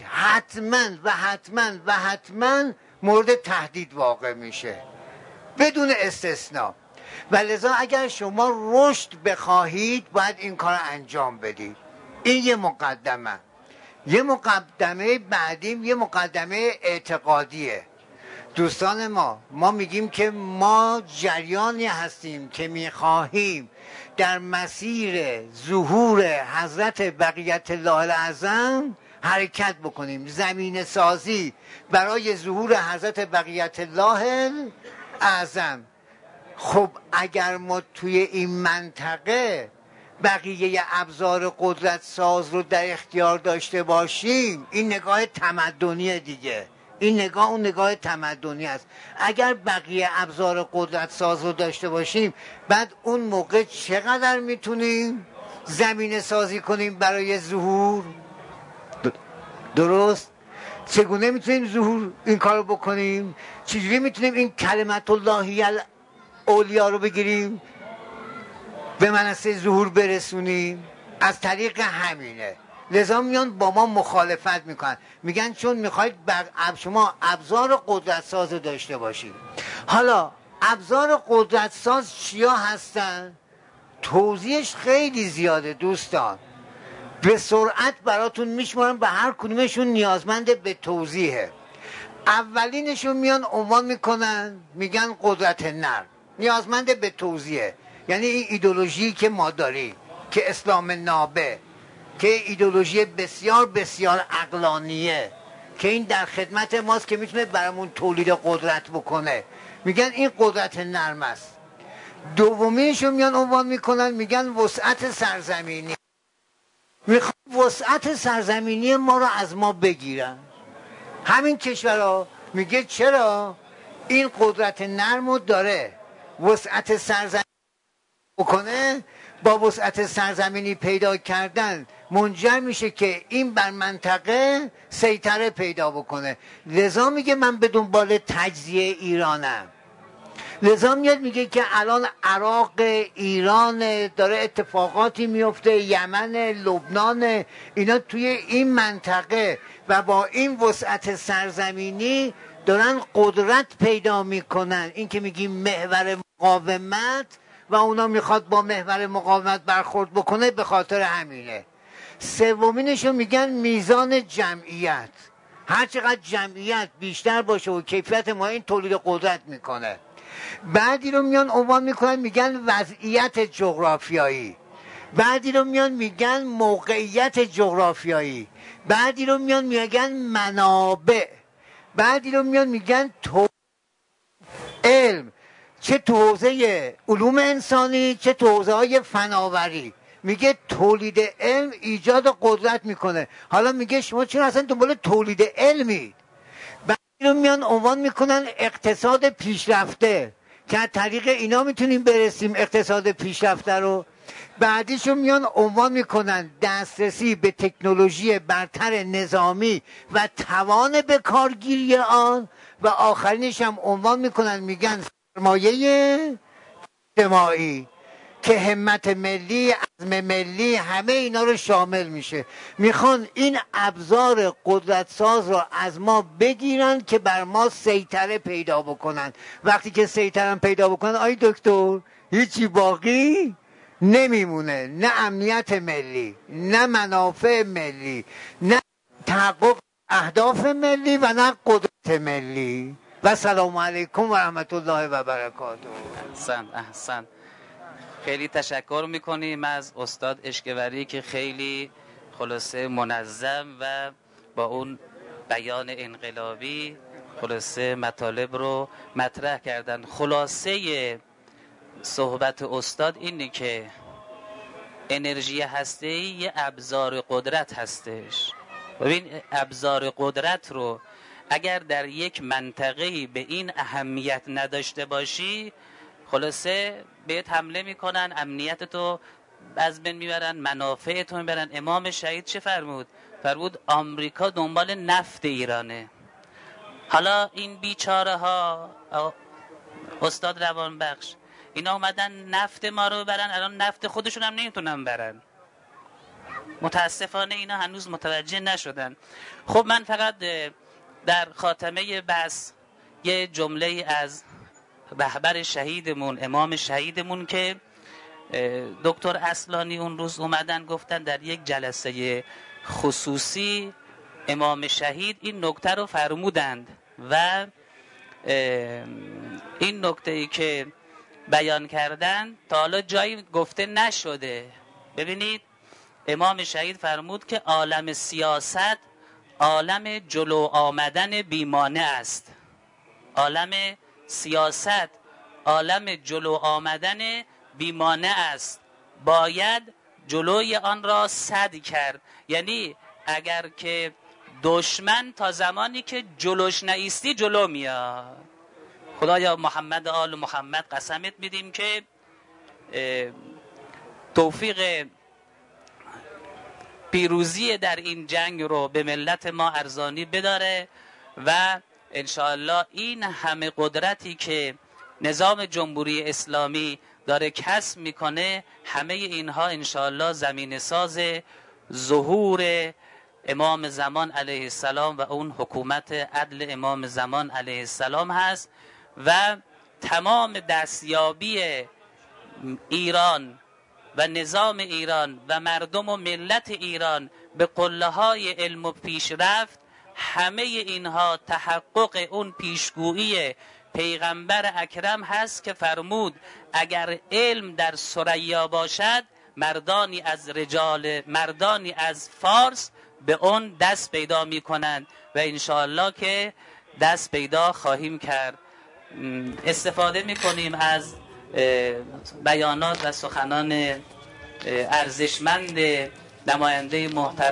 حتما مورد تهدید واقع میشه بدون استثناء. و لذا اگر شما رشد بخواهید باید این کار انجام بدید. این یه مقدمه. یه مقدمه بعدیم یه مقدمه اعتقادیه. دوستان ما میگیم که ما جریانی هستیم که میخواهیم در مسیر ظهور حضرت بقیت الله الاعظم حرکت بکنیم، زمین سازی برای ظهور حضرت بقیت الله الاعظم. خب اگر ما توی این منطقه بقیه ابزار قدرت ساز رو در اختیار داشته باشیم، این نگاه تمدنی دیگه، این نگاه اون نگاه تمدنی است. اگر بقیه ابزار قدرت ساز رو داشته باشیم، بعد اون موقع چقدر میتونیم زمینه سازی کنیم برای ظهور؟ درست؟ چگونه میتونیم ظهور این کار رو بکنیم؟ چجوری میتونیم این کلمت اللهی اولیا رو بگیریم به منصه ظهور برسونیم؟ از طریق همینه. لذا میان با ما مخالفت میکنن، میگن چون میخواید شما ابزار قدرت ساز رو داشته باشید. حالا ابزار قدرت ساز چیا هستن؟ توضیحش خیلی زیاده دوستان، به سرعت براتون میشمارم، به هر کدومشون نیازمند به توضیحه. اولینشون میان عنوان میکنن میگن قدرت نرم، نیازمند به توضیحه. یعنی این ایدئولوژی که ما داریم که اسلام نابه، که ایدئولوژی بسیار بسیار عقلانیه، که این در خدمت ماست که میتونه برامون تولید قدرت بکنه، میگن این قدرت نرم است. دومیشون میان عنوان میکنن میگن وسعت سرزمینی، میخوان وسعت سرزمینی ما رو از ما بگیرن. همین کشورها میگه چرا این قدرت نرم رو داره، وسعت سرزمینی بکنه، با وسعت سرزمینی پیدا کردن منجر میشه که این بر منطقه سیطره پیدا بکنه. لذا میگه من به دنبال تجزیه ایرانم. لذا میاد میگه که الان عراق، ایران داره اتفاقاتی میفته، یمن، لبنان، اینا توی این منطقه و با این وسعت سرزمینی دارن قدرت پیدا میکنن. این که میگیم محور مقاومت و اونا میخواد با محور مقاومت برخورد بکنه، به خاطر همینه. سومینشو میگن میزان جمعیت، هر چقدر جمعیت بیشتر باشه و کیفیت ما این تولید قدرت میکنه. بعدی رو میان عنوان میکنن میگن وضعیت جغرافیایی، بعدی رو میان میگن موقعیت جغرافیایی، بعدی رو میان میگن منابع، بعدی رو میان میگن علم، چه تو حوزه علوم انسانی چه تو حوزه های فناوری. میگه تولید علم ایجاد قدرت میکنه. حالا میگه شما چرا اصلا دنبال تولید علمید؟ بعدی رو میان عنوان میکنن اقتصاد پیشرفته، که از طریق اینا میتونیم برسیم اقتصاد پیشرفته رو. بعدیشو میان عنوان میکنن دسترسی به تکنولوژی برتر نظامی و توان به کارگیری آن، و آخرینش هم عنوان میکنن میگن سرمایه اجتماعی، که همت ملی، عزم ملی، همه اینا رو شامل میشه. میخوان این ابزار قدرت ساز رو از ما بگیرن که بر ما سیطره پیدا بکنن. وقتی که سیطره پیدا بکنن آی دکتر هیچی باقی نمیمونه، نه امنیت ملی، نه منافع ملی، نه تحقق اهداف ملی و نه قدرت ملی. و سلام علیکم و رحمت الله و برکاته. احسن. خیلی تشکر میکنیم از استاد اشکوری که خیلی خلاصه منظم و با اون بیان انقلابی خلاصه مطالب رو مطرح کردن. خلاصه صحبت استاد اینه که انرژی هسته‌ای یه ابزار قدرت هستش. ببین ابزار قدرت رو اگر در یک منطقه‌ای به این اهمیت نداشته باشی، خلاصه بهت حمله میکنن، امنیت تو از بین میبرن، منافع تو میبرن. امام شهید چه فرمود؟ فرمود آمریکا دنبال نفت ایرانه. حالا این بیچاره ها استاد روانبخش اینا اومدن نفت ما رو برن، الان نفت خودشون هم نمیتونن برن. متاسفانه اینا هنوز متوجه نشدن. خب من فقط در خاتمه بحث یه جمله از رهبر شهیدمون، امام شهیدمون که دکتر اصلانی اون روز اومدن گفتن در یک جلسه خصوصی امام شهید این نکته رو فرمودند و این نکته ای که بیان کردن تا حالا جایی گفته نشده. ببینید امام شهید فرمود که عالم سیاست عالم جلو آمدن بیمانه است. عالم سیاست عالم جلو آمدن بیمانه است، باید جلوی آن را سد کرد. یعنی اگر که دشمن تا زمانی که جلوش نایستی جلو میاد. خدایا محمد آل محمد قسمت میدیم که توفیق پیروزی در این جنگ رو به ملت ما ارزانی بداره و انشاءالله این همه قدرتی که نظام جمهوری اسلامی داره کسب میکنه، همه اینها انشاءالله زمین ساز ظهور امام زمان علیه السلام و اون حکومت عدل امام زمان علیه السلام هست و تمام دستیابی ایران و نظام ایران و مردم و ملت ایران به قله های علم و پیشرفت، همه اینها تحقق اون پیشگویی پیغمبر اکرم هست که فرمود اگر علم در ثریا باشد مردانی از فارس به اون دست پیدا می کنند و انشاءالله که دست پیدا خواهیم کرد. استفاده می کنیم از بیانات و سخنان ارزشمند نماینده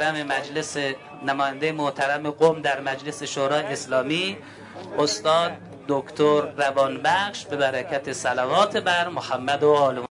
محترم قم در مجلس شورای اسلامی، استاد دکتر روانبخش، به برکت صلوات بر محمد و آل